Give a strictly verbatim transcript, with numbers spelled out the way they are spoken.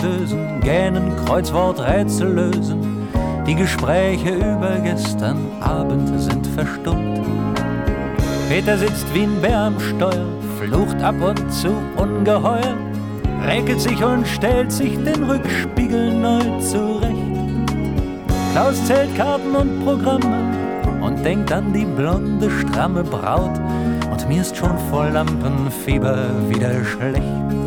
Fritteusen, gähnen, Kreuzworträtsel lösen. Die Gespräche über gestern Abend sind verstummt. Peter sitzt wie ein Bär am Steuer, flucht ab und zu ungeheuer, räkelt sich und stellt sich den Rückspiegel neu zurecht. Klaus zählt Karten und Programme und denkt an die blonde, stramme Braut. Und mir ist schon vor Lampenfieber wieder schlecht.